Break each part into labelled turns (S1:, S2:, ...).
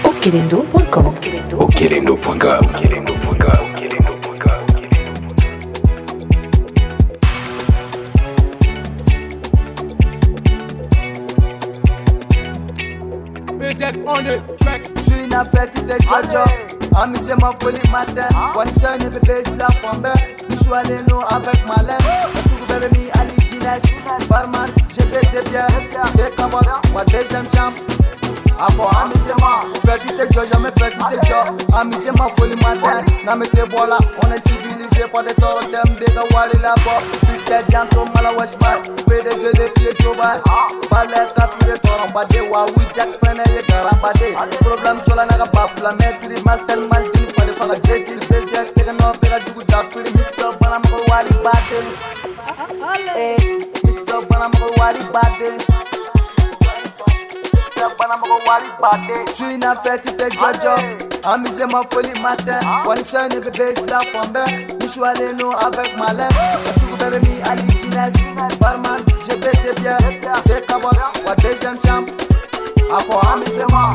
S1: Okelendo.com.
S2: Okelendo.com.
S3: On the track.
S4: Suis une fête de Jojo. Amusez ma folie matin. Condition de bébé, c'est la fombe. Nous choisissons nous avec Malin. Monsieur Gouvernement Ali Guinness. Barman, j'ai fait des bières. Des cabottes, moi deuxième chambre. Après, amusez-moi. Petite Jojo, jamais petite Jo. Amusez ma folie matin. N'a mettez voilà, on est civilisé. Pas de toro dem, béga wali là-bas. Biscuit, bientôt, malawashma. PDG, les pieds trop bas. Balai, café, toron, badé, waouh, Jack, Fene, Garambade. Problème sur la naga bafla, maîtrise, mal tel mal dit, pas de faire la jet, il baisse, il y a un père du coup d'affaire, mixer, banam, wari, battle. Mixer, banam, wari, battle. Suis une fête de Jojo. Amusez ma folie matin. Condition de bébé, c'est la fombe. Nous choisissons nous avec Malin. Monsieur Gouvernement Ali Guinness. Barman, j'ai fait des bières. Des cabottes, moi deuxième chambre. Après, amusez-moi.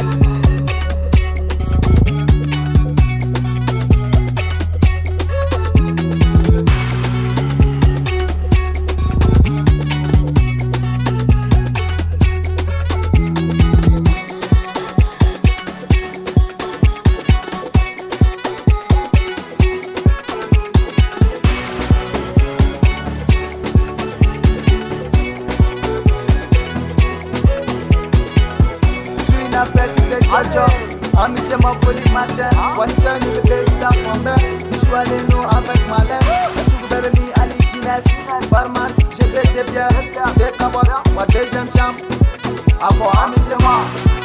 S4: Fête de Jojo. Amusez ma folie matin. Condition de bébé, c'est la fombe. Nous choisissons nous avec Malin. Monsieur Gouvernement Ali Guinness. Barman, j'ai fait des bières. Des cabottes, moi deuxième chambre. Après, amusez-moi.